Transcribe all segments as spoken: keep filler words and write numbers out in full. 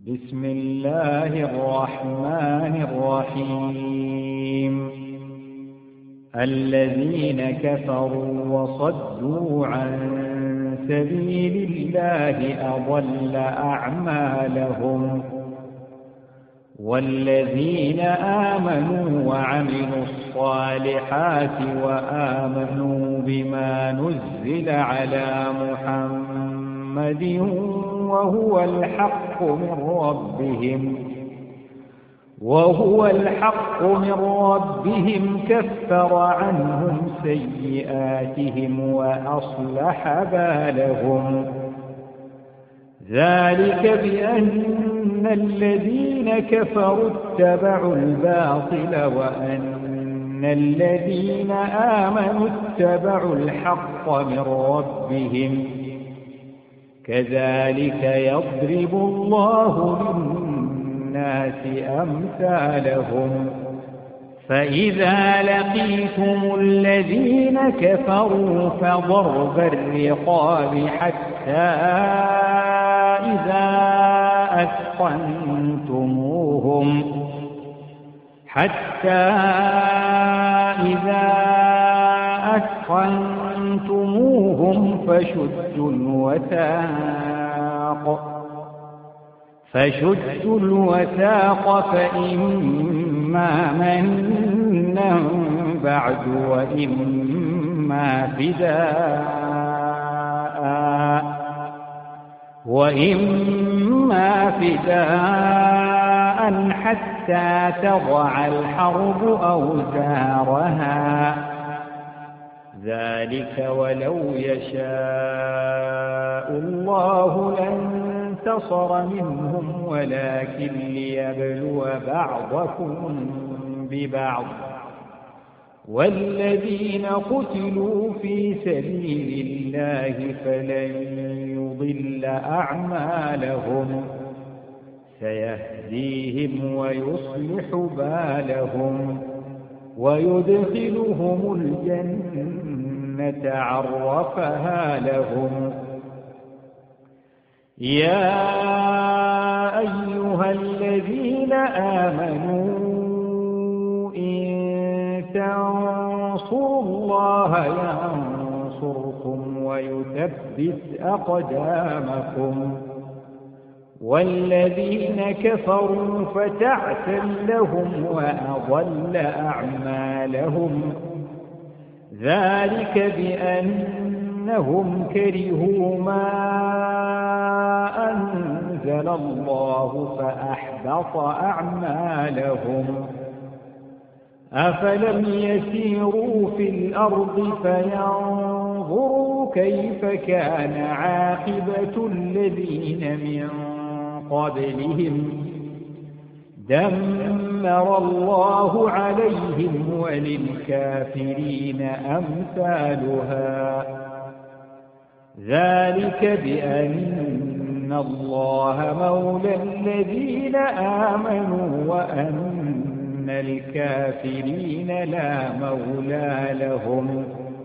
بسم الله الرحمن الرحيم الذين كفروا وصدوا عن سبيل الله أضل أعمالهم والذين آمنوا وعملوا الصالحات وآمنوا بما نزل على محمد وهو الحق من ربهم وهو الحق من ربهم كفر عنهم سيئاتهم وأصلح بالهم ذلك بأن الذين كفروا اتبعوا الباطل وأن الذين آمنوا اتبعوا الحق من ربهم كذلك يضرب الله للناس أمثالهم فإذا لقيتم الذين كفروا فضرب الرقاب حتى إذا أثخنتموهم حتى إذا أثخنتموهم فشدوا الوثاق فشدوا الوثاق فإما منا بعد وإما فداء وإما فداء حتى تضع الحرب أوزارها ذلك ولو يشاء الله لانتصر منهم ولكن ليبلو بعضكم ببعض والذين قتلوا في سبيل الله فلن يضل أعمالهم سيهديهم ويصلح بالهم ويدخلهم الجنة عرفها لهم يا أيها الذين آمنوا إن تنصروا الله ينصركم ويثبت أقدامكم والذين كفروا فتعسا لهم وأضل أعمالهم ذلك بأنهم كرهوا ما أنزل الله فأحبط أعمالهم أفلم يسيروا في الأرض فينظروا كيف كان عاقبة الذين من قبلهم دمر الله عليهم وللكافرين أمثالها ذلك بأن الله مولى الذين آمنوا وأن الكافرين لا مولى لهم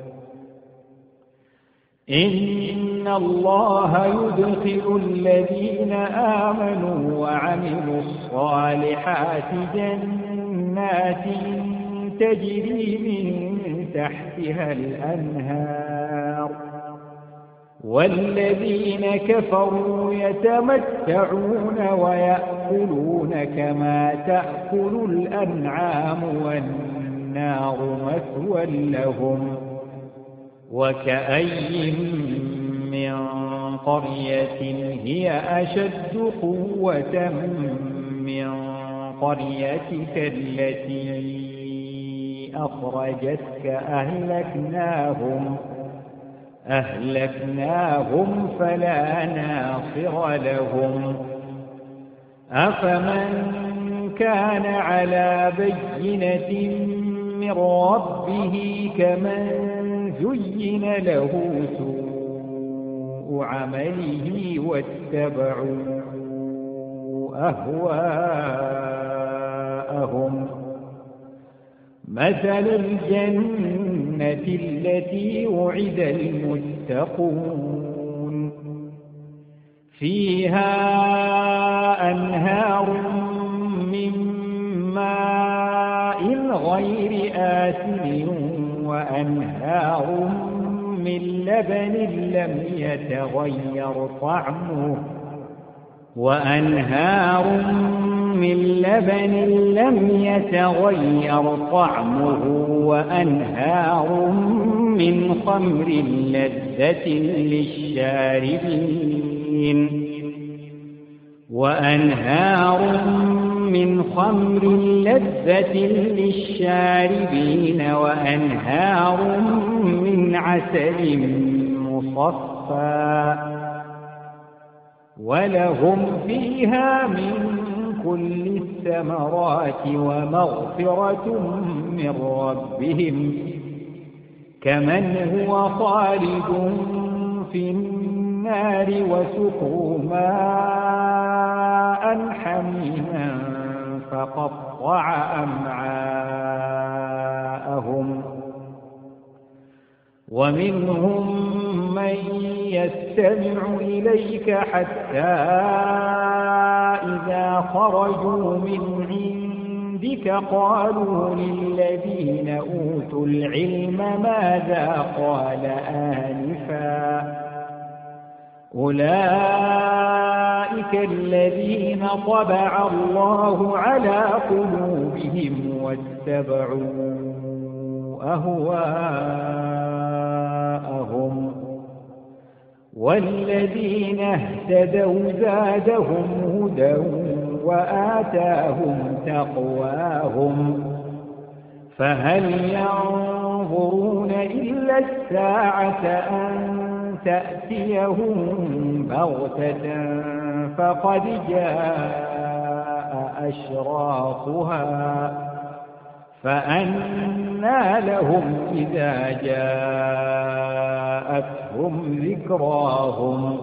إن الله يدخل الذين آمنوا وعملوا الصالحات جنات تجري من تحتها الأنهار والذين كفروا يتمتعون ويأكلون كما تأكل الأنعام والنار مثوى لهم وكأي من قرية هي أشد قوة من قريتك التي أخرجتك أهلكناهم أهلكناهم فلا ناصر لهم أفمن كان على بينة من ربه كمن زين له سوء عمله واتبعوا أهواءهم مثل الجنة التي وعد المتقون فيها أنهار وأنهار من لبن لم يتغير طعمه وأنهار من لبن لم يتغير طعمه وأنهار من خمر لذة للشاربين وأنهار من خمر لذة للشاربين وأنهار من عسل مصفى ولهم فيها من كل الثمرات ومغفرة من ربهم كمن هو خالد في النار وسقوا ماء حميما فقطع أمعاءهم ومنهم من يستمع إليك حتى إذا خرجوا من عندك قالوا للذين أوتوا العلم ماذا قال آنفا أولئك الذين طبع الله على قلوبهم واتبعوا أهواءهم والذين اهتدوا زادهم هدى وآتاهم تقواهم فهل ينظرون إلا الساعة أن تأتيهم بغتة فقد جاء أشراطها فأنى لهم إذا جاءتهم ذكراهم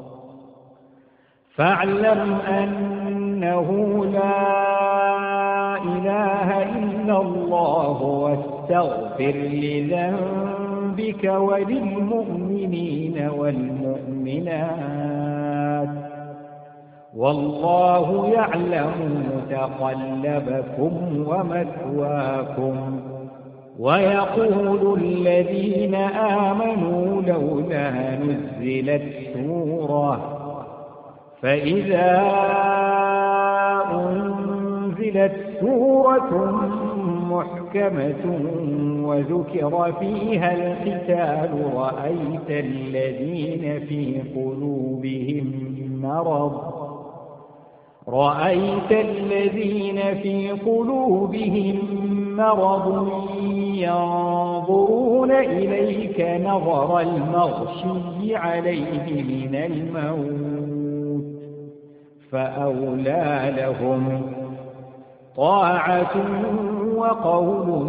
فاعلم أنه لا إله إلا الله واستغفر لذنبك وللمؤمنين والمؤمنات والله يعلم متقلبكم ومثواكم ويقول الذين آمنوا لولا نزلت سورة فإذا أنزلت سورة محكمة وذكر فيها القتال رأيت الذين في قلوبهم مرض رأيت الذين في قلوبهم مرض ينظرون إليك نظر المغشي عليه من الموت فأولى لهم طاعة وقول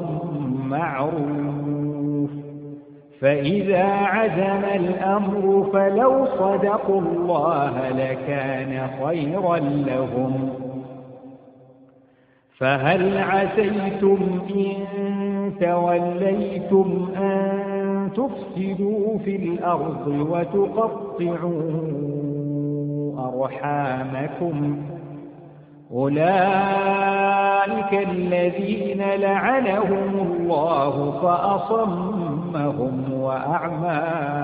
معروف فإذا عزم الأمر فلو صدقوا الله لكان خيرا لهم فهل عسيتم إن توليتم أن تفسدوا في الأرض وتقطعوا أرحامكم أولئك الذين لعنهم الله فأصمهم وأعمى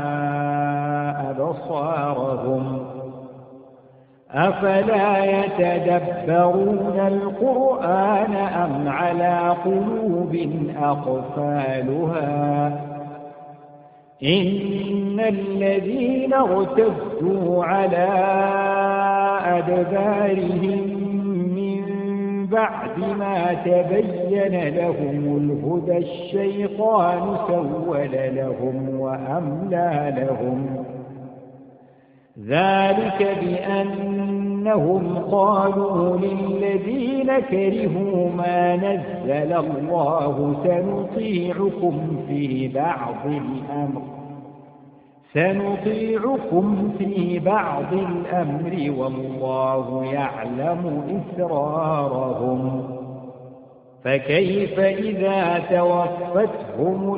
أبصارهم أفلا يتدبرون القرآن أم على قلوب أقفالها إن الذين ارتدوا على أدبارهم بعد ما تبين لهم الهدى الشيطان سول لهم وأملى لهم ذلك بأنهم قالوا للذين كرهوا ما نزل الله سنطيعكم في بعض الأمر سنطيعكم في بعض الأمر والله يعلم إسرارهم فكيف إذا توفتهم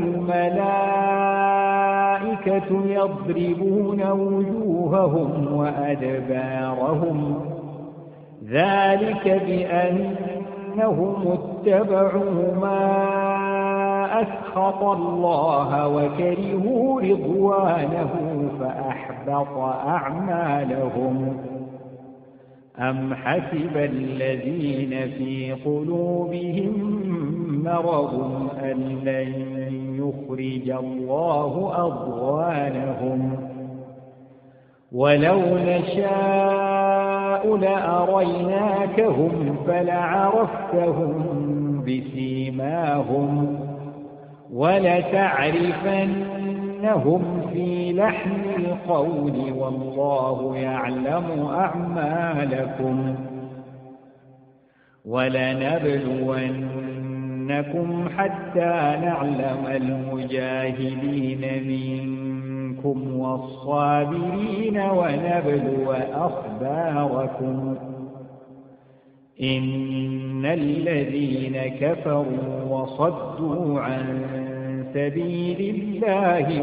الملائكة يضربون وجوههم وأدبارهم ذلك بأنهم اتبعوا ما أسخط الله وكرهوا رضوانه فأحبط أعمالهم أم حسب الذين في قلوبهم مرض أن لن يخرج الله أضغانهم ولو نشاء لأريناكهم فلعرفتهم بسيماهم ولتعرفنهم في لحن القول والله يعلم أعمالكم ولنبلونكم حتى نعلم المجاهدين منكم والصابرين ونبلو أخباركم إن الذين كفروا وصدوا عن سبيل الله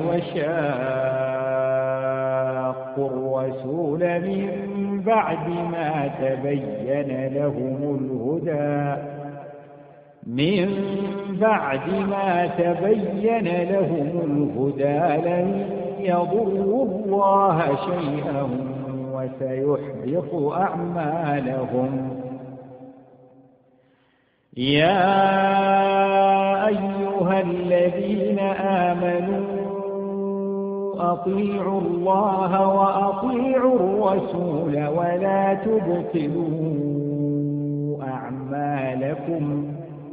وشاقوا الرسول من بعد ما تبين لهم الهدى من بعد ما تبين لهم الهدى لن يضروا الله شيئا وسيحبط أعمالهم يا أيها الذين آمنوا أطيعوا الله وأطيعوا الرسول ولا تبطلوا أعمالكم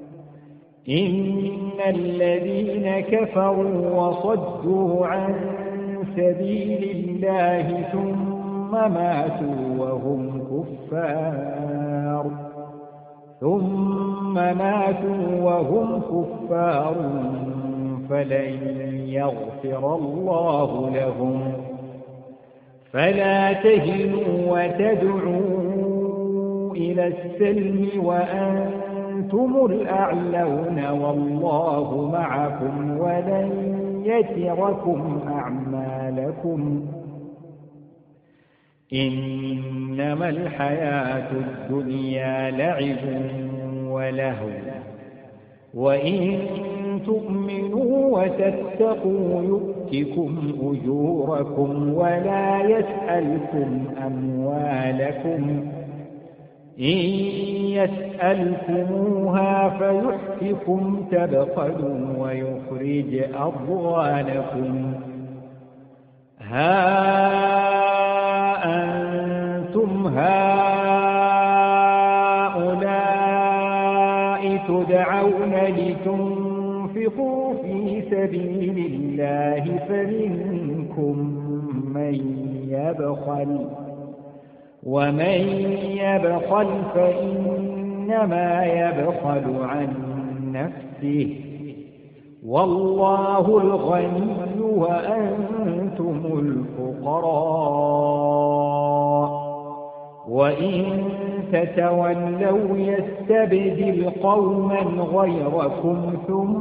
إن الذين كفروا وصدوا عن سبيل الله ثم ماتوا وهم كفار ثم ماتوا وهم كفار فلن يغفر الله لهم فلا تهنوا وتدعوا إلى السلم وأنتم الأعلون والله معكم ولن يتركم أعمالكم إنما الحياة الدنيا لعب ولهو وإن تؤمنوا وتتقوا يؤتكم أجوركم ولا يسألكم أموالكم إن يسألكموها فيحفكم تبخلوا ويخرج أضغانكم ها أنتم هؤلاء تدعون لتنفقوا في سبيل الله فمنكم من يبخل ومن يبخل فإنما يبخل عن نفسه والله الغني وأنتم الفقراء وإن تتولوا يستبدل قوما غيركم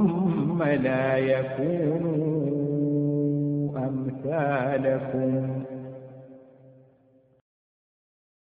ثم لا يكونوا أمثالكم